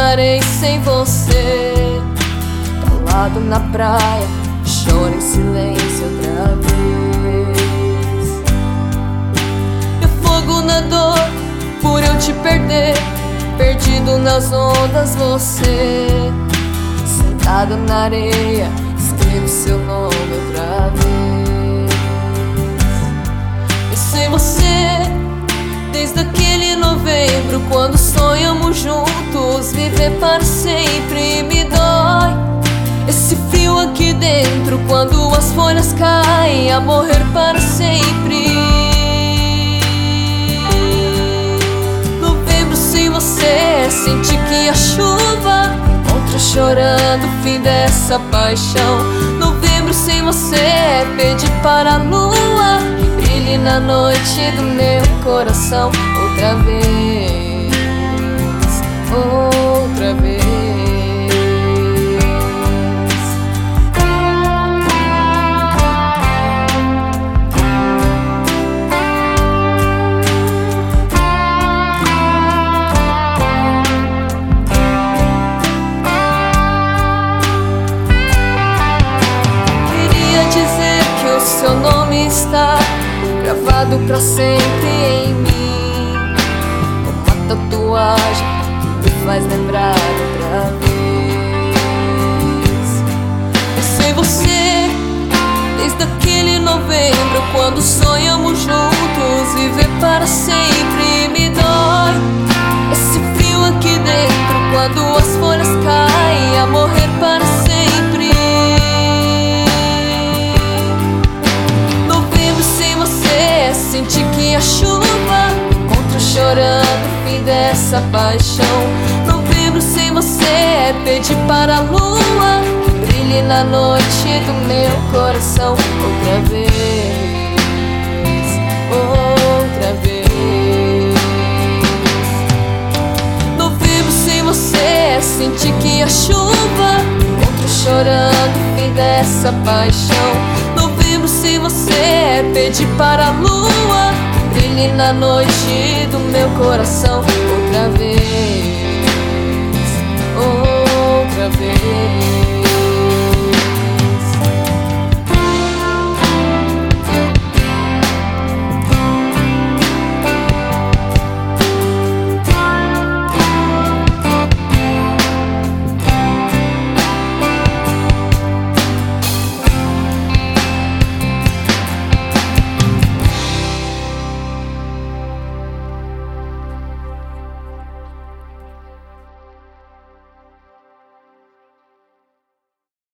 estarei sem você. Calado na praia, choro em silêncio outra vez. Eu fogo na dor por eu te perder, perdido nas ondas você. Sentado na areia, escrevo seu nome outra vez. Eu sem você, desde aquele novembro, quando sonhamos juntos, viver para sempre me dói. Esse frio aqui dentro, quando as folhas caem, a morrer para sempre. Novembro sem você, senti que a chuva encontra chorando o fim dessa paixão. Novembro sem você, pedi para a lua brilhe na noite do meu coração. Outra vez, outra vez. Queria dizer que o seu nome está gravado pra sempre em mim, como uma tatuagem que me faz lembrar outra vez. Eu sem você, desde aquele novembro, quando sonhamos juntos, viver para sempre me dói. Esse frio aqui dentro, quando as folhas caem, a morrer para sempre. Senti que a chuva encontra chorando o fim dessa paixão. Novembro sem você, pedi para a lua brilhe na noite do meu coração. Outra vez, outra vez. Novembro sem você, senti que a chuva encontra chorando o fim dessa paixão. Novembro sem você, pedi para a lua brilhe na noite do meu coração. Outra vez, outra vez.